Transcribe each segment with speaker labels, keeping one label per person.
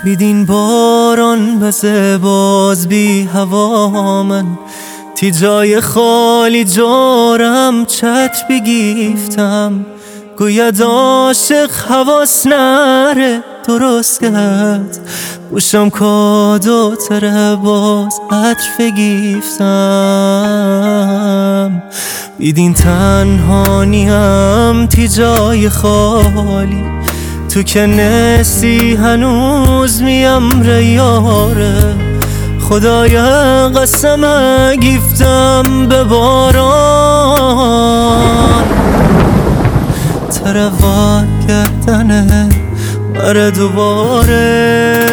Speaker 1: بیدین باران بزه باز بی هوا من تی جای خالی جارم چتر بگیفتم گوید عاشق حواس نره درست کرد بوشم کادو تره باز عطر بگیفتم بیدین تنهانیم تی جای خالی تو که نسی هنوز میم ریاره خدایا قسم گیفتم به باران تروار کردنه بر دوباره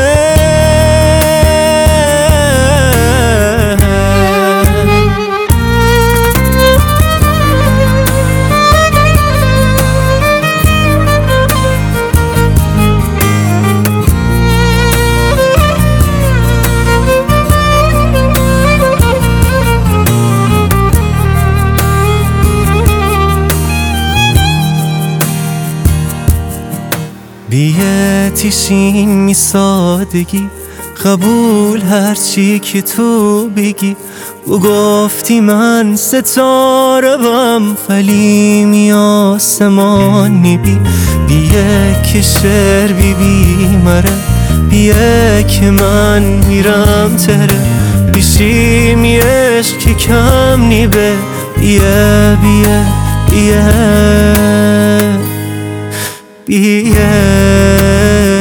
Speaker 1: بی‌اعتیشین می سادگی قبول هرچی که تو بگی او گفتی من ستاره بم فلیم آسمان نبی بیه که شعر بی مره بیه که من میرم تره بیشیم عشق که کم نیبه بیه بیه بیه بیه